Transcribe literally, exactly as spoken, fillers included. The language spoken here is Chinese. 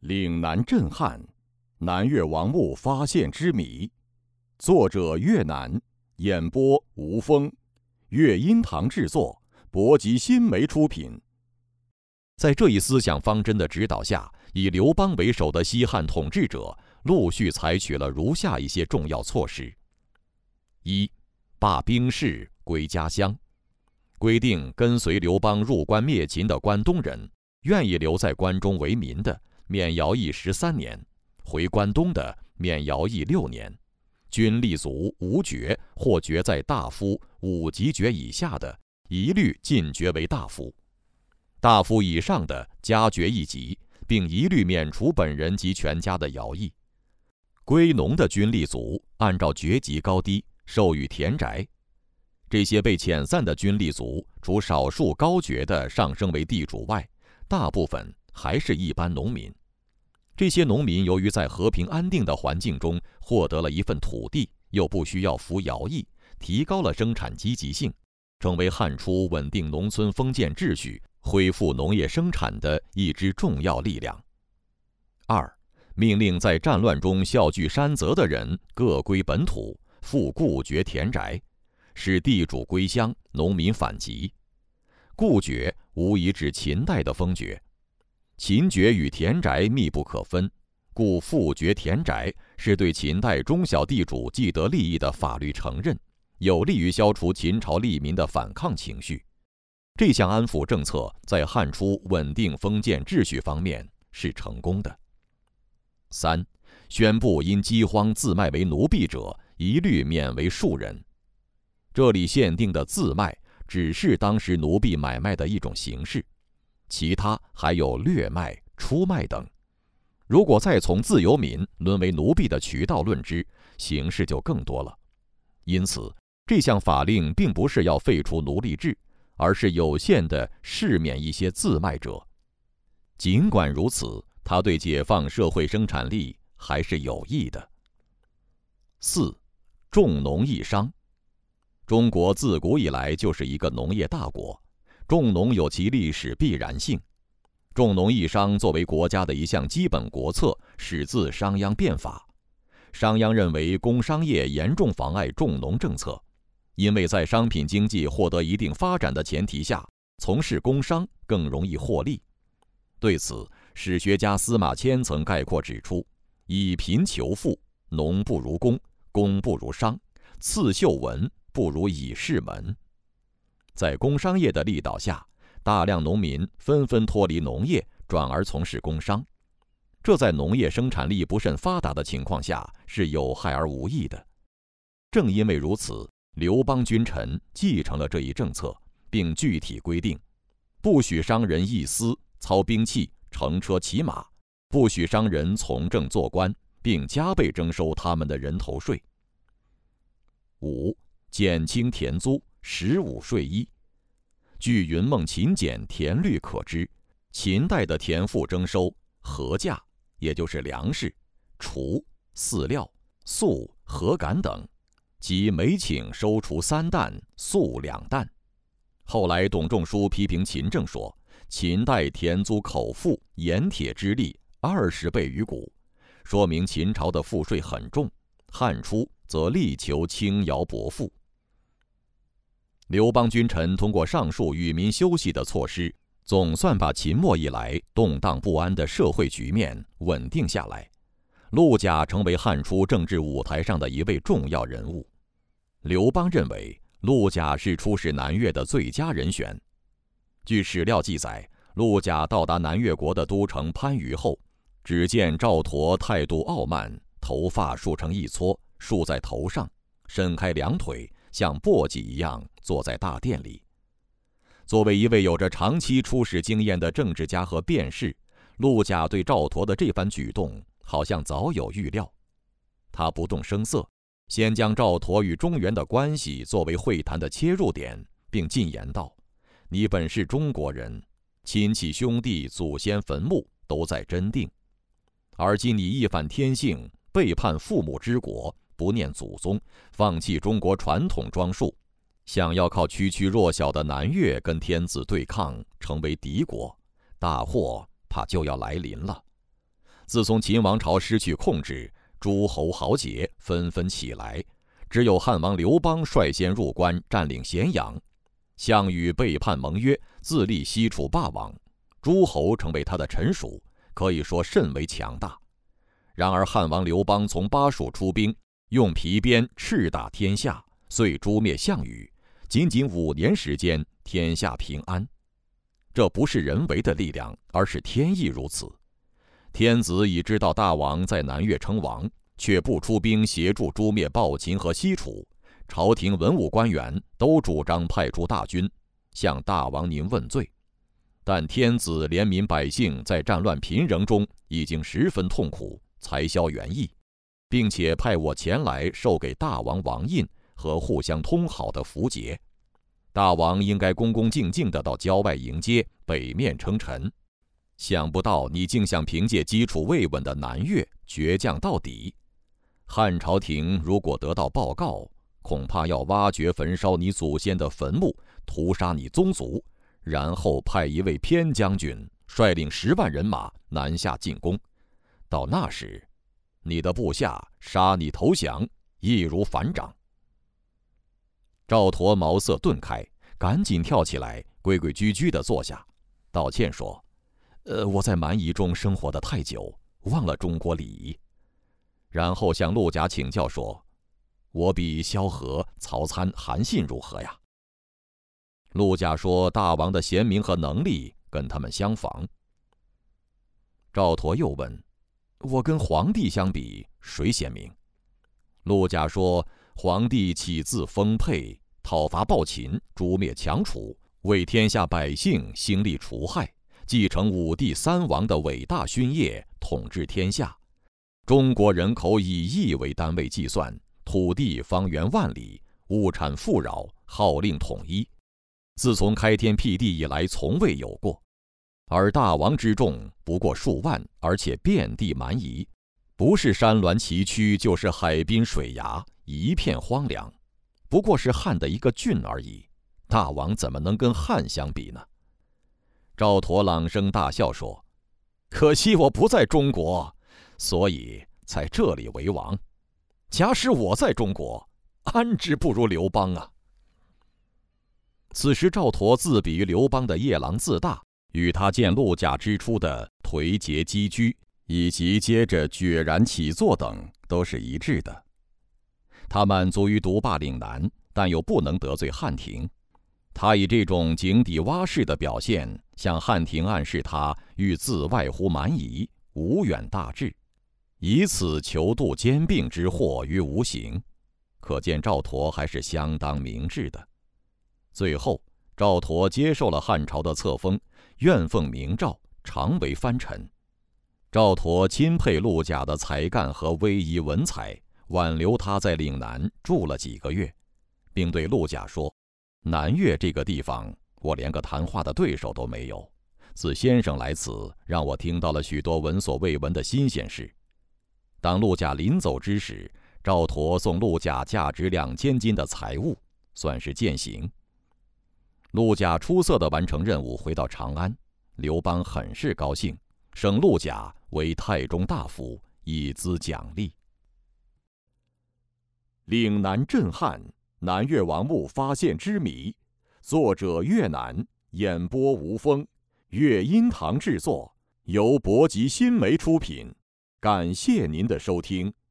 岭南震撼，南越王墓发现之谜。作者越南，演播吴峰，乐音堂制作，博吉新媒出品。在这一思想方针的指导下，以刘邦为首的西汉统治者陆续采取了如下一些重要措施：一、罢兵士归家乡，规定跟随刘邦入关灭秦的关东人，愿意留在关中为民的，免徭役十三年；回关东的，免徭役六年；军立卒无爵或爵在大夫、五级爵以下的，一律进爵为大夫；大夫以上的加爵一级，并一律免除本人及全家的徭役。归农的军立卒按照爵级高低授予田宅。这些被遣散的军立卒，除少数高爵的上升为地主外，大部分还是一般农民。这些农民由于在和平安定的环境中获得了一份土地，又不需要服徭役，提高了生产积极性，成为汉初稳定农村封建秩序、恢复农业生产的一支重要力量。二、命令在战乱中效据山泽的人各归本土，复故爵田宅，使地主归乡，农民反击。故爵无疑指秦代的封爵，秦爵与田宅密不可分，故复爵田宅是对秦代中小地主既得利益的法律承认，有利于消除秦朝利民的反抗情绪。这项安抚政策在汉初稳定封建秩序方面是成功的。三、宣布因饥荒自卖为奴婢者，一律免为庶人。这里限定的自卖只是当时奴婢买卖的一种形式，其他还有掠卖、出卖等。如果再从自由民沦为奴婢的渠道论之，形式就更多了。因此，这项法令并不是要废除奴隶制，而是有限地释免一些自卖者。尽管如此，它对解放社会生产力还是有益的。四、重农抑商。中国自古以来就是一个农业大国，重农有其历史必然性。重农抑商作为国家的一项基本国策，始自商鞅变法。商鞅认为工商业严重妨碍重农政策，因为在商品经济获得一定发展的前提下，从事工商更容易获利。对此，史学家司马迁曾概括指出：以贫求富，农不如工，工不如商，刺绣文不如以市门。在工商业的力导下，大量农民纷纷脱离农业，转而从事工商。这在农业生产力不甚发达的情况下是有害而无益的。正因为如此，刘邦君臣继承了这一政策，并具体规定：不许商人役私、操兵器、乘车骑马，不许商人从政做官，并加倍征收他们的人头税。五、减轻田租，十五税一。据云梦秦简田律可知，秦代的田赋征收禾价，也就是粮食、锄、饲料、粟、禾杆等，即每顷收除三担，粟两担。后来董仲舒批评秦政说，秦代田租口赋盐铁之利二十倍于古，说明秦朝的赋税很重，汉初则力求轻徭薄赋。刘邦君臣通过上述与民休息的措施，总算把秦末以来动荡不安的社会局面稳定下来。陆贾成为汉初政治舞台上的一位重要人物。刘邦认为陆贾是出使南越的最佳人选。据史料记载，陆贾到达南越国的都城番禺后，只见赵佗态度傲慢，头发束成一撮，束在头上，伸开两腿，像簸箕一样坐在大殿里。作为一位有着长期出使经验的政治家和辩士，陆贾对赵佗的这番举动好像早有预料。他不动声色，先将赵佗与中原的关系作为会谈的切入点，并进言道：你本是中国人，亲戚兄弟祖先坟墓都在真定，而今你一反天性，背叛父母之国，不念祖宗，放弃中国传统装束，想要靠区区弱小的南越跟天子对抗，成为敌国，大祸怕就要来临了。 自从秦王朝失去控制，诸侯豪杰纷纷起来，只有汉王刘邦率先入关，占领咸阳。项羽背叛盟约，自立西楚霸王，诸侯成为他的臣属，可以说甚为强大。然而汉王刘邦从巴蜀出兵，用皮鞭叱打天下，遂诛灭项羽，仅仅五年时间，天下平安。这不是人为的力量，而是天意如此。天子已知道大王在南越称王，却不出兵协助诛灭暴秦和西楚，朝廷文武官员都主张派出大军向大王您问罪。但天子怜悯百姓在战乱贫仍中已经十分痛苦，才消原意，并且派我前来授给大王王印和互相通好的符节。大王应该恭恭敬敬地到郊外迎接，北面称臣。想不到你竟想凭借基础未稳的南越倔强到底。汉朝廷如果得到报告，恐怕要挖掘焚烧你祖先的坟墓，屠杀你宗族，然后派一位偏将军率领十万人马南下进攻。到那时，你的部下杀你投降，易如反掌。赵佗茅塞顿开，赶紧跳起来，规规矩矩地坐下，道歉说：“呃，我在蛮夷中生活得太久，忘了中国礼仪。”然后向陆贾请教说：“我比萧何、曹参、韩信如何呀？”陆贾说：“大王的贤明和能力跟他们相仿。”赵佗又问：“我跟皇帝相比，谁贤明？”陆贾说：“皇帝起自丰沛，讨伐暴秦，诛灭强楚，为天下百姓兴利除害，继承五帝三王的伟大勋业，统治天下。中国人口以亿为单位计算，土地方圆万里，物产富饶，号令统一，自从开天辟地以来从未有过。而大王之众不过数万，而且遍地蛮夷，不是山峦崎岖，就是海滨水崖，一片荒凉，不过是汉的一个郡而已。大王怎么能跟汉相比呢？”赵佗朗声大笑说：“可惜我不在中国，所以在这里为王。假使我在中国，安之不如刘邦啊！”此时赵佗自比于刘邦的夜郎自大，与他见陆贾之初的颓节积居，以及接着决然起坐等，都是一致的。他满足于独霸岭南，但又不能得罪汉庭。他以这种井底蛙式的表现，向汉庭暗示他欲自外乎蛮夷，无远大志，以此求度兼并之祸于无形。可见赵佗还是相当明智的。最后，赵佗接受了汉朝的册封，愿奉明诏，常为藩臣。赵佗钦佩陆贾的才干和威仪文采，挽留他在岭南住了几个月，并对陆贾说：“南越这个地方，我连个谈话的对手都没有。自先生来此，让我听到了许多闻所未闻的新鲜事。”当陆贾临走之时，赵佗送陆贾价值两千金的财物，算是践行。陆贾出色地完成任务，回到长安。刘邦很是高兴，升陆贾为太中大夫，以资奖励。岭南震撼，南越王墓发现之谜，作者越南，演播吴峰，乐音堂制作，由博吉新媒出品。感谢您的收听。